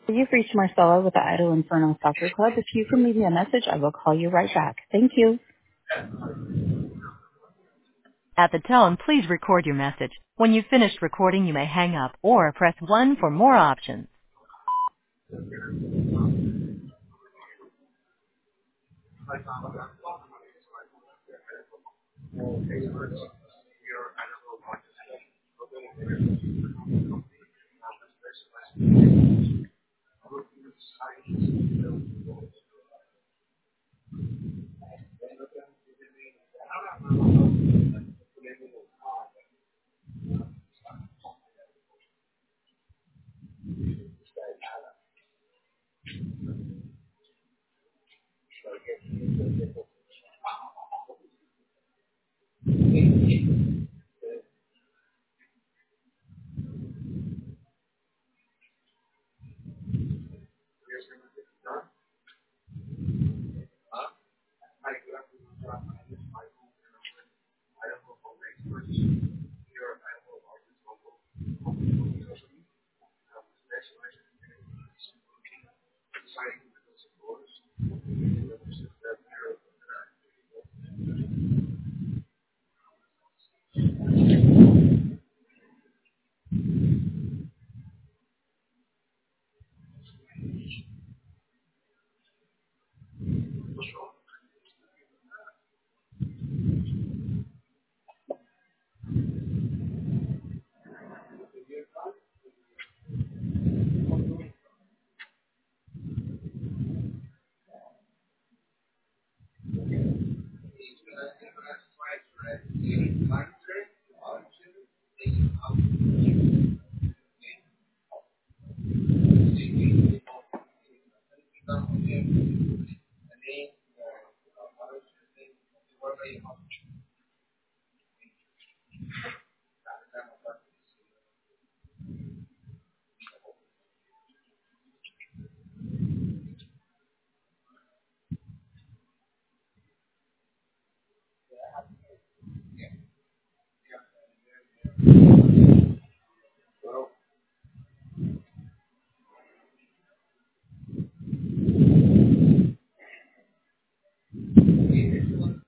You've reached Marcella with the Idle Inferno Soccer Club. If you can leave me a message, I will call you right back. Thank you. At the tone, please record your message. When you've finished recording, you may hang up or press 1 for more options.